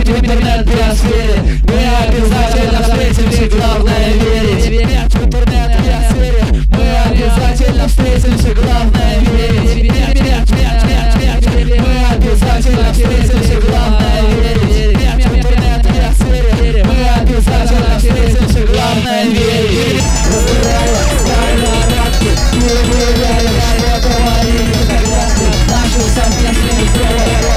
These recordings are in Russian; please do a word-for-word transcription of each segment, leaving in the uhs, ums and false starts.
в интернет-биосфере. Мы обязательно встретимся, главное верить. Смерть в интернет-биосфере. Мы обязательно встретимся, главное верить. Смерть, смерть, смерть, смерть, смерть. Мы обязательно встретимся, главное верить. Смерть в интернет-биосфере. Мы обязательно встретимся, главное верить. Разбирая стальные рамки, не выявляем что-то мои взгляды. Наши совместные дела.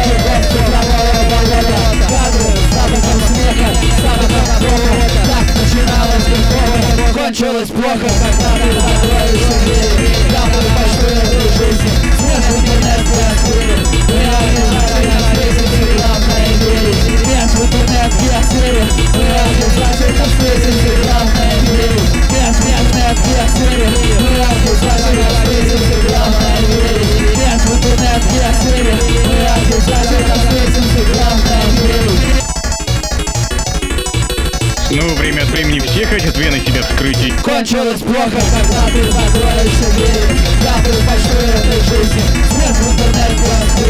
Кончилось плохо, когда ты закроешься двери. Завтра почту этой жизни. Смерть в интернет-биосфере. Мы обязательно встретимся, главное верить. Смерть в интернет-биосфере. Мы обязательно встретимся, главное верить. Смерть в интернет-биосфере. Мы обязательно встретимся, главное верить. Смерть в интернет-биосфере. Мы обязательно встретимся, главное верить. Ну, время от времени все хотят вены себя вскрыть. Кончилось плохо, когда ты закроешься двери. Завтра почту этой жизни. Смерть в интернет-биосфере.